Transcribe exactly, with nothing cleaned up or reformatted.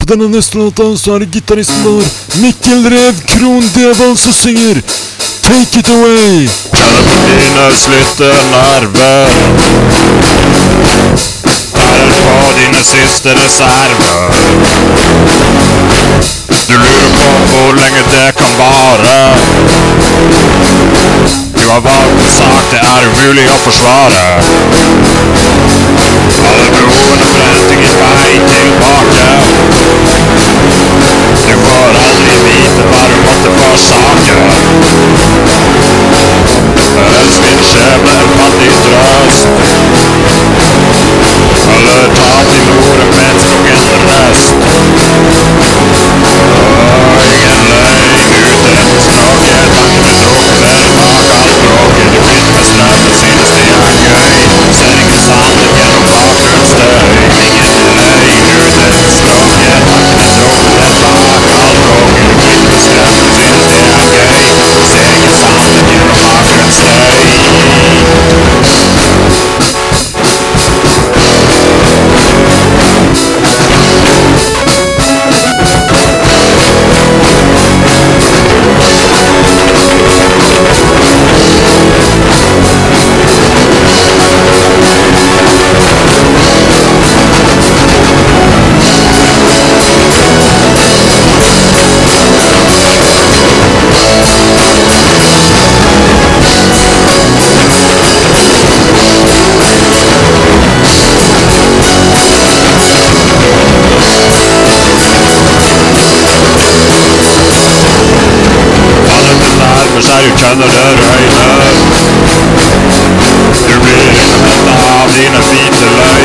på denne neste låta så er det gitaristen vår Mikkel Rev Kron Devold som synger Take it away. Kjenner på dine slitte nerver. Bærer på dine siste reserver. Du lurer på hvor lenge det kan vare. Du har valgt en sak det er umulig å forsvare. Alle broene brent ingen vei tilbake. Du får aldri vite hva du måtte forsake. Elsk din skjebne, fant din trøst. Eller ta til orde med en sprungen røst. Og ingen løgn uten språket. Tankene drukner bak alt bråket. Du flytter med strømmen, synes det er gøy. Ser ingen sannhet gjennom bakgrunnsstøy. Ingen løgn uten språket. Tankene drukner bak alt bråket. Du flytter med strømmen, synes det er gøy. Ser ingen sannhet gjennom bakgrunnsstøy. Så du kjenner det røyner. Du blir innhentet av dine hvite løgner.